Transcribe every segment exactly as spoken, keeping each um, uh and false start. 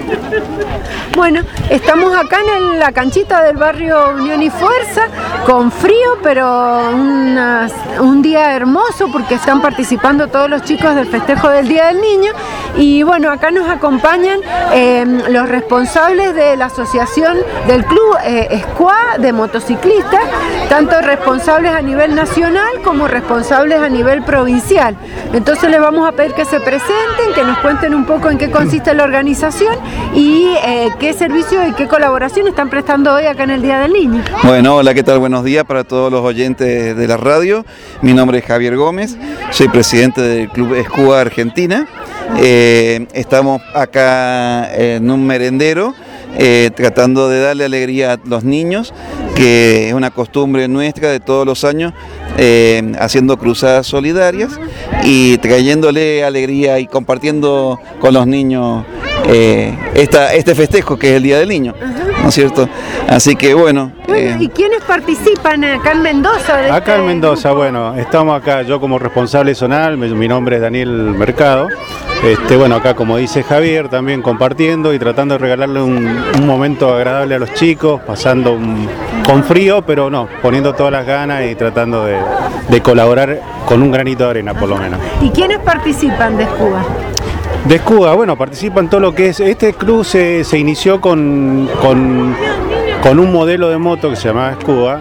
Bueno, estamos acá en la canchita del barrio Unión y Fuerza, con frío, pero una, un día hermoso porque están participando todos los chicos del festejo del Día del Niño. Y bueno, acá nos acompañan eh, los responsables de la asociación del club eh, Escua de motociclistas, tanto responsables a nivel nacional como responsables a nivel provincial. Entonces les vamos a pedir que se presenten, que nos cuenten un poco en qué consiste la organización y eh, qué servicios y qué colaboración están prestando hoy acá en el Día del Niño. Bueno, hola, ¿qué tal? Buenos días para todos los oyentes de la radio. Mi nombre es Javier Gómez, soy presidente del Club Escua Argentina. Eh, estamos acá en un merendero eh, tratando de darle alegría a los niños, que es una costumbre nuestra de todos los años, eh, haciendo cruzadas solidarias y trayéndole alegría y compartiendo con los niños eh, esta, este festejo que es el Día del Niño, ¿no es cierto? Así que bueno. Bueno, eh, ¿y quiénes participan acá en Mendoza? De acá este en Mendoza, grupo? Bueno, estamos acá, yo como responsable zonal, mi, mi nombre es Daniel Mercado. Este, bueno, acá como dice Javier, también compartiendo y tratando de regalarle un, un momento agradable a los chicos, pasando un, con frío, pero no, poniendo todas las ganas y tratando de, de colaborar con un granito de arena por lo menos. ¿Y quiénes participan de Escua? De Escua, bueno, participan todo lo que es, este club se, se inició con, con, con un modelo de moto que se llamaba Escua,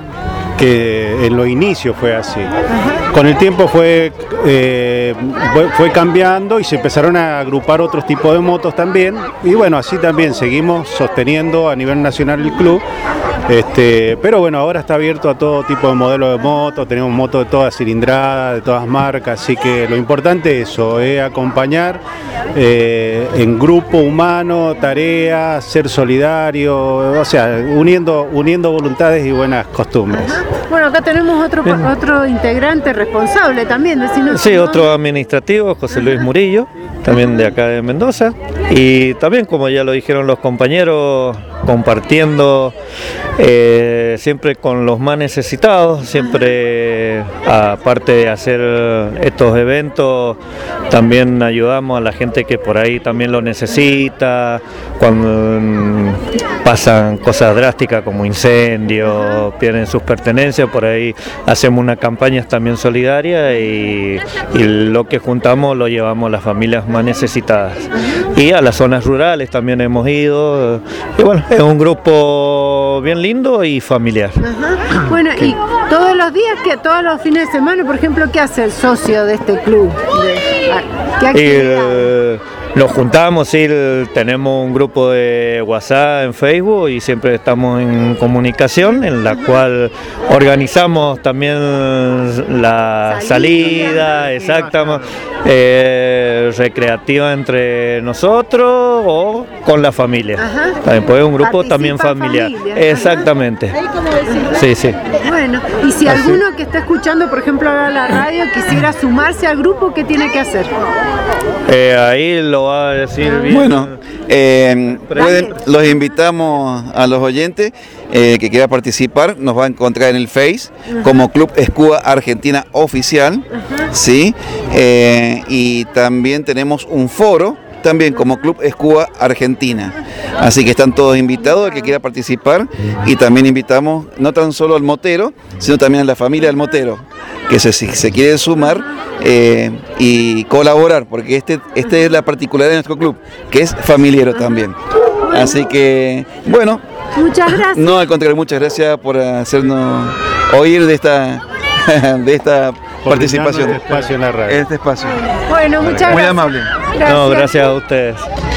que en los inicios fue así. Con el tiempo fue, eh, fue, fue cambiando y se empezaron a agrupar otros tipos de motos también, y bueno, así también seguimos sosteniendo a nivel nacional el club. Este, pero bueno, ahora está abierto a todo tipo de modelos de motos, tenemos motos de todas cilindradas, de todas marcas, así que lo importante es eso, es acompañar eh, en grupo humano, tareas, ser solidario, o sea, uniendo, uniendo voluntades y buenas costumbres. Ajá. Bueno, acá tenemos otro, otro integrante responsable también, decirnos. Sí, otro administrativo, José Luis Murillo, también de acá de Mendoza, y también, como ya lo dijeron los compañeros, compartiendo eh, siempre con los más necesitados, siempre aparte de hacer estos eventos, también ayudamos a la gente que por ahí también lo necesita, cuando pasan cosas drásticas como incendios, pierden sus pertenencias, por ahí hacemos unas campañas también solidarias y, y lo que juntamos lo llevamos a las familias más necesitadas. Y a las zonas rurales también hemos ido, y bueno, es un grupo bien lindo y familiar. Ajá. Bueno, ¿qué? Y todos los días, que todos los fines de semana, por ejemplo, ¿qué hace el socio de este club? De, ¿qué actividad? Eh, Nos juntamos, sí, tenemos un grupo de WhatsApp en Facebook y siempre estamos en comunicación, en la cual organizamos también la salida, exacta, eh, recreativa entre nosotros o con la familia. Ajá. También puede un grupo Participa también familiar. Familia. Exactamente. Sí, sí. Bueno, y si Así. alguno que está escuchando, por ejemplo, ahora la radio, quisiera sumarse al grupo, ¿qué tiene que hacer? Eh, ahí lo va a decir bien. Bueno, eh, pueden, los invitamos a los oyentes eh, que quieran participar, nos va a encontrar en el Face como Club Escua Argentina Oficial, ¿sí? Eh, y también tenemos un foro, también como Club Escua Argentina. Así que están todos invitados, el que quiera participar, y también invitamos no tan solo al motero, sino también a la familia del motero, que se, si se quiere sumar eh, y colaborar, porque este, este es la particularidad de nuestro club, que es familiero también. Así que, bueno, muchas gracias. No, al contrario, muchas gracias por hacernos oír de esta, de esta participación. Este espacio en la radio. Este espacio. Bueno, muchas Muy gracias. amable. Gracias. No, gracias a ustedes.